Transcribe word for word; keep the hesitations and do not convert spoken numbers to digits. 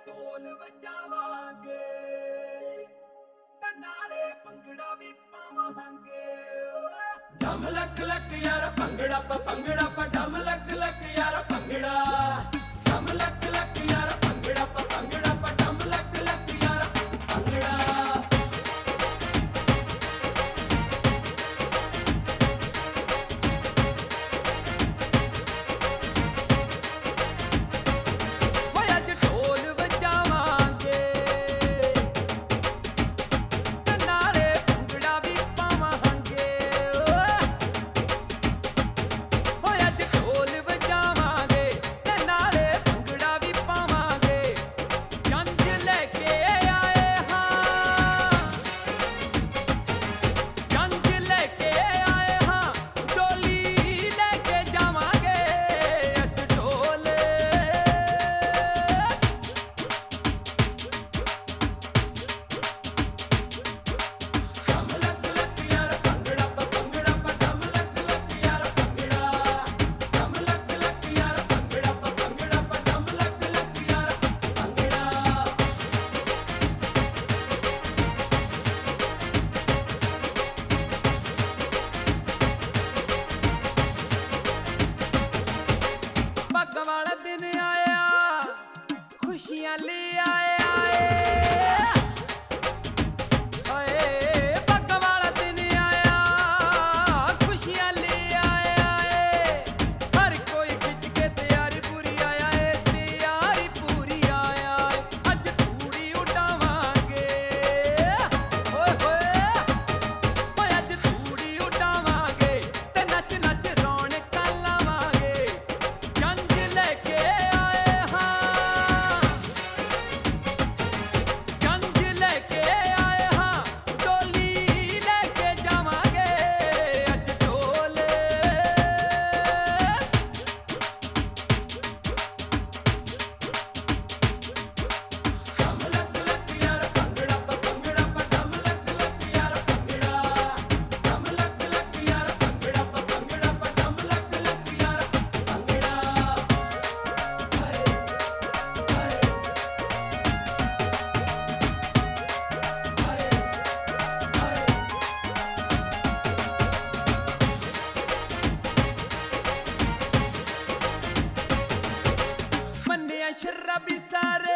ਢੋਲ ਵਜਾਵਾਂਗੇ ਤੇ ਨਾਲੇ ਭੰਗੜਾ ਵੀ ਪਾਵਾਂਗੇ। ਡਮ ਲੱਕ ਲੱਕ ਯਾਰ ਭੰਗੜਾ ਪਾ ਭੰਗੜਾ ਪਾ ਡਮ ਲੱਕ ਲੱਕ ਯਾਰ ਭੰਗੜਾ ਡਮ ਲੱਕ ਲੱਕ ਯਾਰ ਭੰਗੜਾ ਪਾ ਭੰਗੜਾ ਪਾ ਡਮ ਲੱਕ ਲੱਕ ਯਾਰ ਭੰਗੜਾ। खुशियां ले आए आए ओए पग वाला दिन आया खुशियां ले आए आए हर कोई खिच के तैयारी पूरी आया है तैयारी पूरी आया है अज धूड़ी उड़ावांगे ओए होए ओए अज धूड़ी उड़ावांगे ते नच नच रौनकां लावांगे जंज लेके शराबी सारे